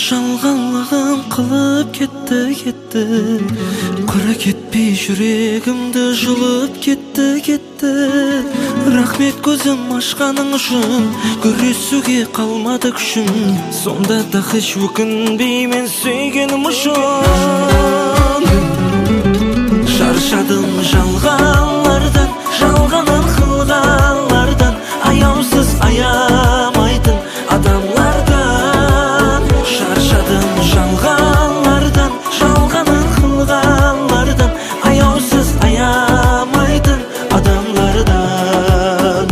жалғанлығын қылып кетті Құра кетпей жүрегімді жұлып кетті Рахмет көзім ашқаның үшін Күресуге қалмады күшім Сонда да еш өкінбеймін сүйгенім үшін Шаршадым жалғанлардан Жалғанын қылғанлардан Аяусыз аямайтын адамлардан Шаршадым жалғанлардан Жалғанын қылғанлардан Аяусыз аямайтын адамлардан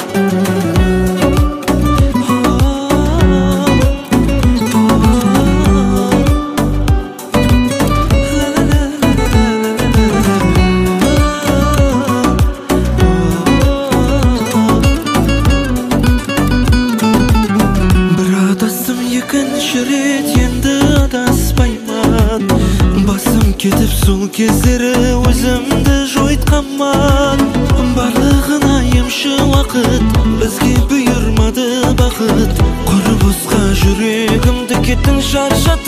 Екінші рет енді адаспаймын Басым кетіп сол кездері өзімді жойтқанмын Барлығына емші уақыт Бізге бұйырмады бақыт Құр босқа жүрегімді кеттің шаршатып